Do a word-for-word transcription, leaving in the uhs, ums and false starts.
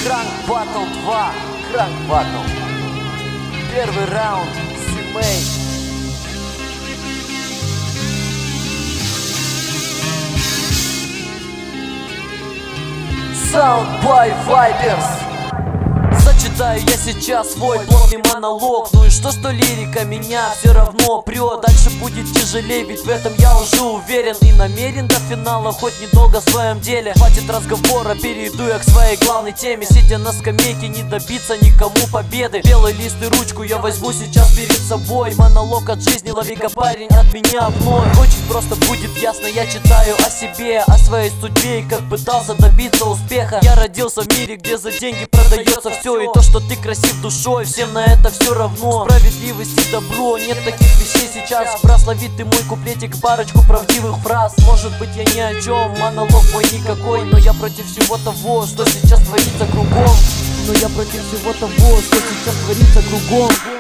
Кранк Баттл два. Кранк Баттл. Первый раунд. Симей. Soundboy Vipers. Зачитаю я сейчас свой плотный монолог. Ну и что, что лирика меня все равно прет. Дальше будет тяжелее, ведь в этом я уже уверен. И намерен до финала, хоть недолго в своем деле. Хватит разговора, перейду я к своей главной теме. Сидя на скамейке, не добиться никому победы. Белый лист и ручку я возьму сейчас перед собой. Монолог от жизни, лови-ка, парень, от меня вновь. Очень просто будет ясно, я читаю о себе, о своей судьбе и как пытался добиться успеха. Я родился в мире, где за деньги продается все. И то, что ты красив душой, всем на это все равно. Справедливость и добро, нет таких вещей сейчас. Прослови ты мой куплетик, парочку правдивых фраз. Может быть я ни о чем, монолог мой никакой. Но я против всего того, что сейчас творится кругом. Но я против всего того, что сейчас творится кругом.